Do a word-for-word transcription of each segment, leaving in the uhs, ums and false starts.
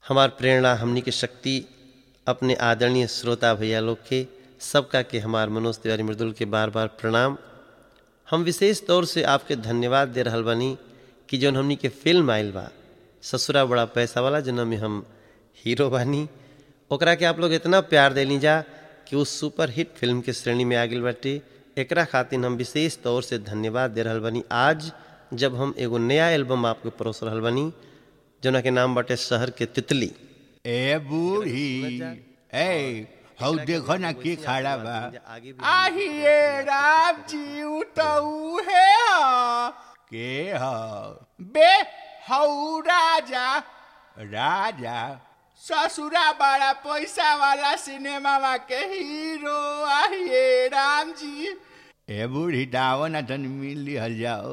हमार प्रेरणा हमनी के शक्ति अपने आदरणीय श्रोता भैया लोग के सबका के हमार मनोज तिवारी मृदुल के बार बार प्रणाम। हम विशेष तौर से आपके धन्यवाद दे रहल बानी कि जौन हमनी के फिल्म आइल बा ससुरा बड़ा पैसा वाला जना में हम हीरो बानी, ओकरा के आप लोग इतना प्यार देली जा कि उस सुपर हिट फिल्म के श्रेणी में आ गइल बाटे। एकरा खातिर हम विशेष तौर से धन्यवाद दे रहल बानी आज जब हम एगो नया एल्बम आपके परोस रहल बानी जना के नाम बाटे शहर के तितली। ए बूढ़ी ए हौ देखो ना के खड़ा बा। आहिए राम जी उतऊ है हा। के ह बे हऊ राजा राजा ससुरा बड़ा पैसा वाला सिनेमा के हीरो। आहिए राम जी ए बूढ़ी दाव ना तन मिल हल जाओ।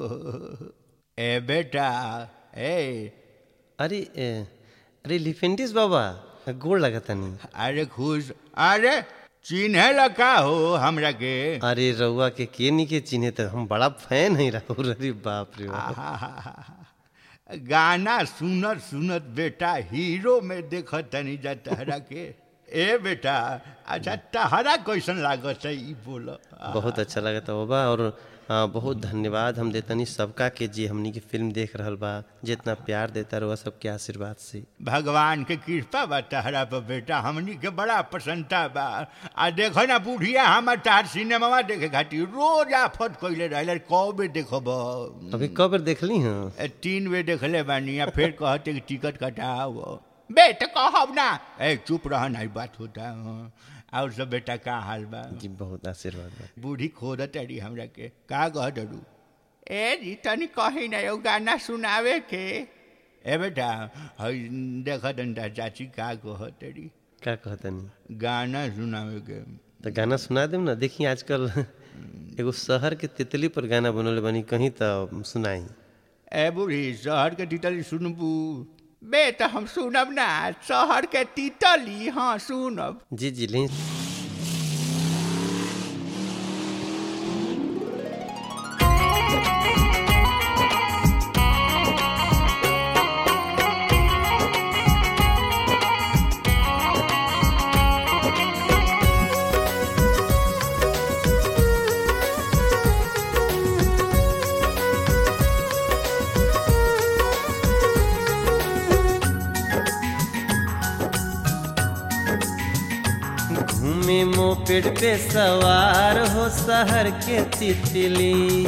ए बेटा ए अरे ए, अरे लिफेंटिस बाबा गोड़ लगतनी। अरे खुश अरे चिन्हे लगा हो हमरा के। अरे रउआ के के नी के चिन्हे तो हम बड़ा फैन है राहुल। अरे बाप रे बाप। गाना सुनत सुनत बेटा हीरो में देख तनी जा तहरा के। ए बेटा अच्छा तहरा कैसन लागत है ई बोलो। बहुत अच्छा लगता बाबा और आ, बहुत धन्यवाद हम देतनी सबका के जी हमनी की फिल्म देख रहल बा, जितना प्यार देता रहुआ सबके आशीर्वाद से। भगवान के कृपा बा तहरा पर बेटा, हमनी के बड़ा प्रसन्नता बा। आ देखो ना बुढ़िया हम तार सिनेमा देखे खातिर रोज आफत कइले रहले। कबे देखब अभी कब बेर देखली हैं? तीन बेर देखले बानी। आ फिर कहते कि टिकट कटाओ। बे तो कहब ना। ए चुप रह ना बात होता है। और सब बेटा का हाल बा? जी बहुत आशीर्वाद बा। बूढ़ी खोदत अड़ी हमरा के का कह डरू। ए जी तनी कही ना एगो गाना सुनावे के। ए बेटा हई देख दंता चाची का कहत अड़ी। का कहतनी? गाना सुनावे के। तो गाना सुना देम ना। देखी आजकल एगो शहर के तितली पर गाना बनल बनी, कहीं तो सुनाई। ए बूढ़ी शहर के तितली सुनबू? बे तो हम सुनब ना शहर के तितली। हाँ सुनब। जी जी ले घूमे मोपेड पे सवार हो शहर के तितली।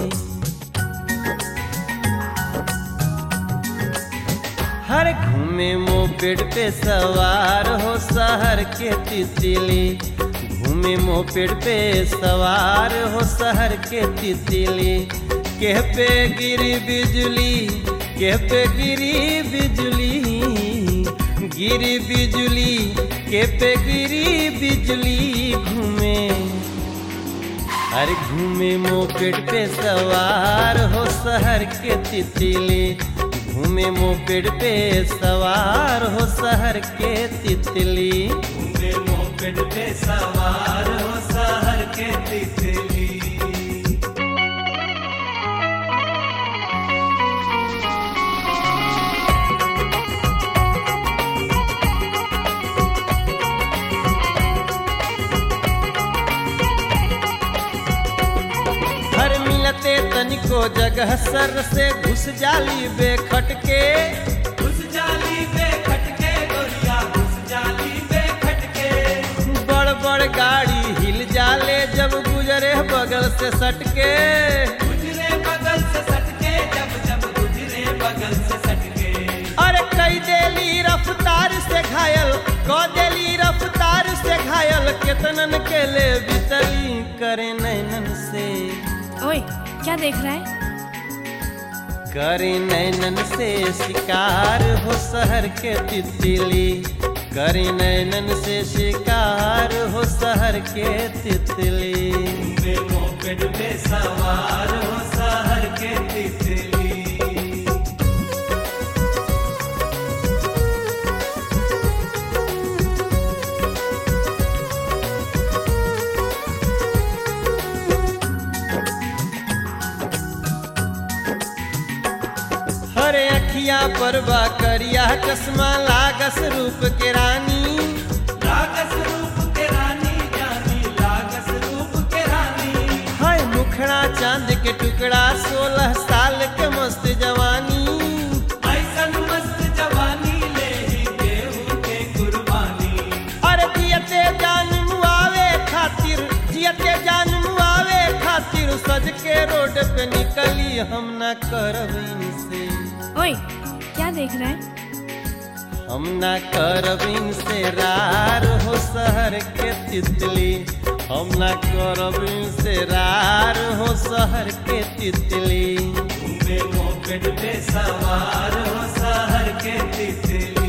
हर घूमे मोपेड पे सवार हो शहर के तितली। घूमे मोपेड पे सवार हो शहर के तितली। के पे गिरी बिजली, के पे गिरी बिजली, गिरी बिजली के पे गिरी बिजली। घूमे अरे घूमे मोपेड पे सवार हो शहर के तितली। घूमे मोपेड पे सवार हो शहर के तितली। घूमे मोपेड पे सवार हो शहर के तितली। तनिको जगह सर से घुस जाली बेखटके। घुस जाली बेखटके गोरिया घुस जाली बेखटके। बड़ बड़ गाड़ी हिल जाले जब गुजरे बगल से सटके। गुजरे बगल से सटके जब जब गुजरे बगल से सटके। अरे कई देली रफ्तार से घायल, कौ देली रफ्तार से घायल। केतनन के ले बितली करे नैनन से। ओए क्या देख रहा है? करे नैनन से शिकार हो शहर के तितली। करे नैनन से शिकार हो शहर के तितली। मोपेड पे सवार हो शहर के तितली। पर बा करिया चश्मा लागस रूप के रानी, लागस रूप के रानी जानी, लागस रूप के रानी। हाय मुखड़ा चांद के टुकड़ा, सोलह साल के मस्त जवानी, ऐसन मस्त जवानी ले ही केहू के कुर्बानी। अरे जियते जान मुआवे खातिर, जियते जान मुआवे खातिर सज के रोड पे निकली, हम ना करब इनसे। ओए क्या देख रहा है? हम ना करब इनसे रार हो शहर के तितली, हम ना करब इनसे रार हो शहर के तितली। घूमे मोपेड पे सवार हो शहर के तितली।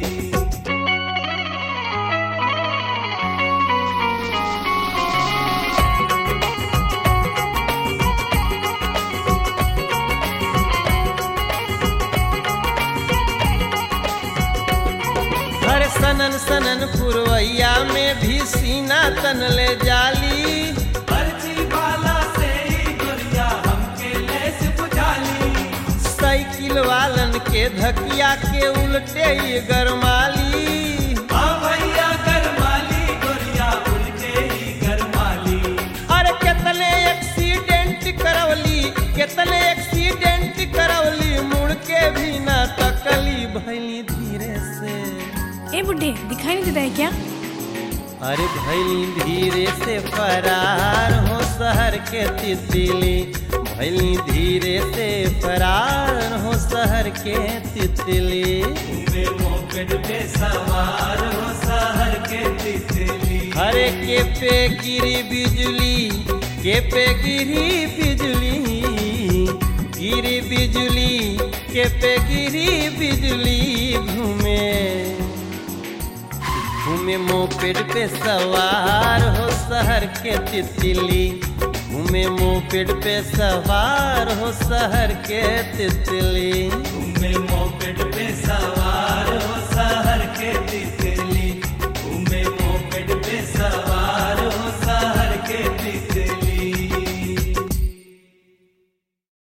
सनन सनन पुरवैया में भी सीना तन ले जाली, पर्ची वाला से ही गोरिया हमके लेस बुझाली। साइकिल वालन के धकिया के उल्टे ही गरमाली, हाँ भैया गरमाली गोरिया उल्टे ही गरमाली। अरे कितने एक्सीडेंट करवली, कितने एक्सीडेंट करवली, मुड़ के भी ना तकली, भैली धीरे से। ए बुड्ढे दिखाई नहीं देता है क्या? अरे भैली धीरे से फरार हो शहर के तितली, भैली धीरे से फरार हो शहर के तितली। घूमे मोपेड पे सवार हो शहर के तितली। हरे के पे गिरी बिजली, के पे गिरी बिजली, गिरी बिजली के पे गिरी बिजली। घूमे घूमे मोपेड पे सवार हो शहर के तितली, घूमे मोपेड पे सवार हो शहर के तितली। घूमे मोपेड पे सवार